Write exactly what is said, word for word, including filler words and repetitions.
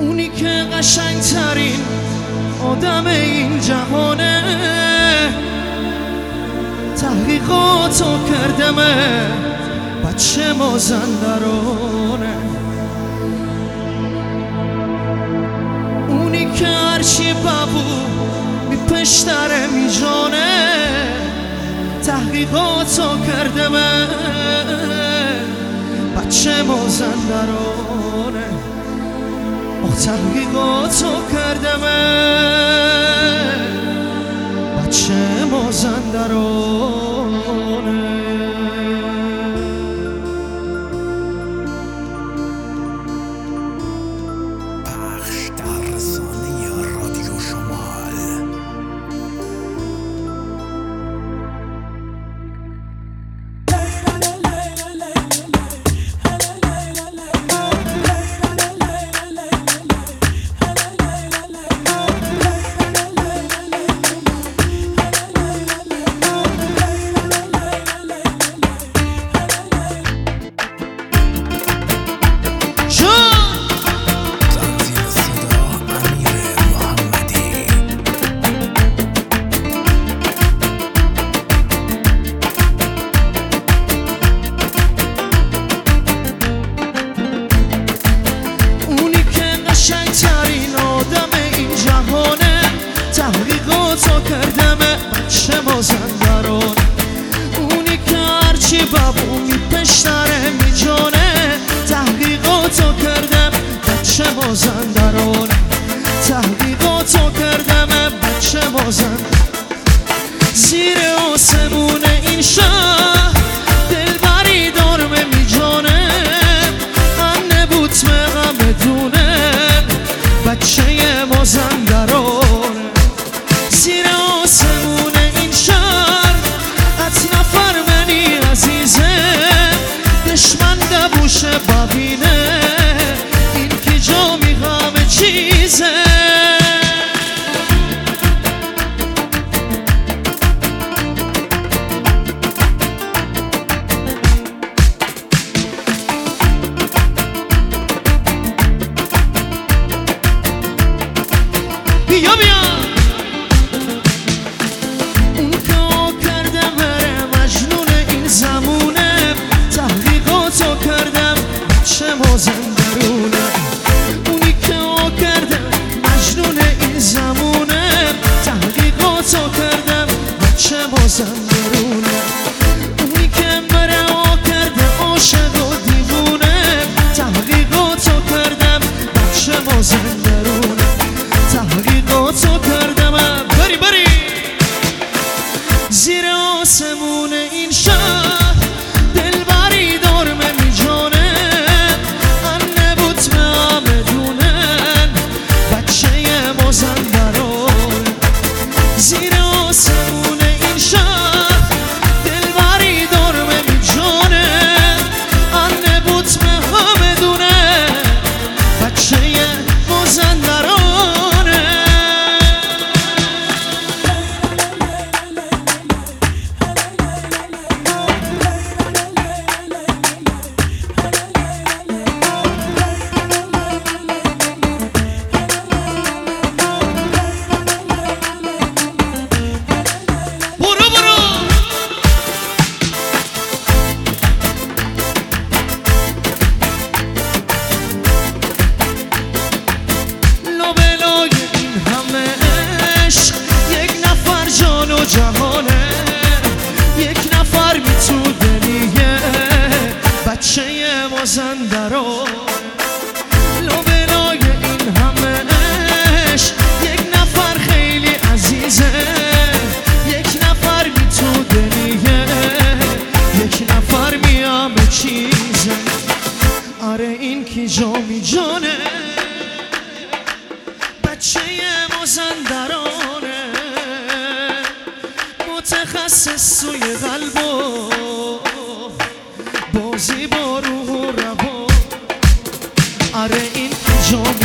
اونی که قشنگترین آدم این جهانه، تحقیقاتو کردمه بچه مازندرانه. اونی که هرچی بابو می پشتره می جانه، تحقیقاتو کردمه بچه مازندرانه. آخ تحقیقاتو کردمه بچه مازندرانه. تحقیقاتو کردمه بچه مازندران. اونی که هرچی بابو می پشتره می جانه، تحقیقاتو کردم بچه مازندران. تحقیقاتو کردمه بچه مازندران. زیر آسمون این شهر دلبری دارمه می جانه، انه بوت مقم دونه بچه مازندران. زیر آسمون این شهر ات نفر منی عزیزه، دشمن دبوش ببینه این که جا میخوام چیزه. بیا بیا مازندرونه. اونی که آ کرده مجنون این زمونه، تحقیقاتو کردم بچه مازندرونه. اونی که مره آ کرده عاشق و دیوونه، تحقیقاتو کردم بچه مازندرونه. تحقیقاتو کردم بری بری. زیر آسمون این شهر دلبری دارمه می جانه، زیر آسمون این شهر دلبری دارمه می جانه، انه بوت به همه دونه بچه مازندرانه. جهانه یک نفر می تو دلیه بچه مازندران. لابلای این همه عشق یک نفر خیلی عزیزه، یک نفر می تو دلیه یک نفر می همه چیزه. آره این کی جا می جانه بچه مازندرانه، متخصص سوی قلب و بازی با روح و روان. آره این جا